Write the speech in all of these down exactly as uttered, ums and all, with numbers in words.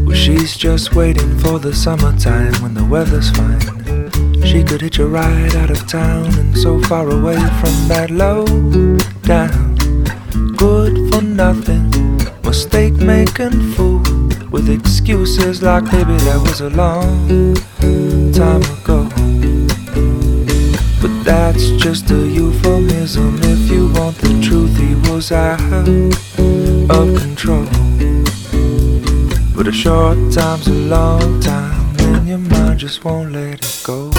Well, she's just waiting for the summertime when the weather's fine. She could hitch a ride out of town and so far away from that low down, good for nothing, mistake making fool with excuses like baby that was a long time ago. But that's just a euphemism. If you want the truth, he was out of control. But a short time's a long time, and your mind just won't let it go.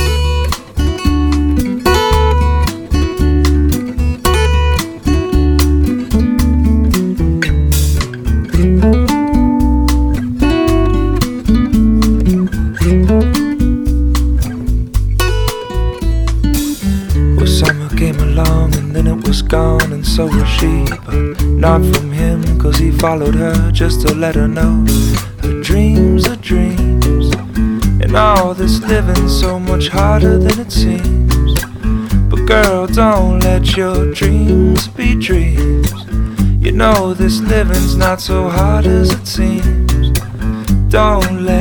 Well, summer came along and then it was gone, and so was she. But not from him, cause he followed her just to let her know her dreams are dreams, and all this living's so much harder than it seems. But girl, don't let your dreams be dreams. You know this living's not so hard as it seems. Don't let